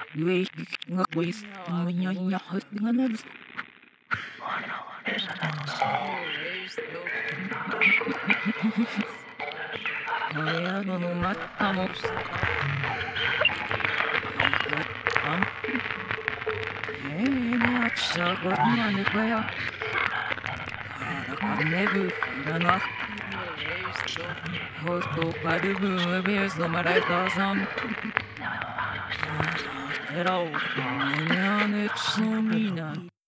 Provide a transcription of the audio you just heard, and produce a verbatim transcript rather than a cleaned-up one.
Wei nga wis nya nya hot nga na Haya no no matta mo am eh ne aksha got na ne kaya nebu na na hoto padu bu beers no marai dazam Era o nya ne tsumina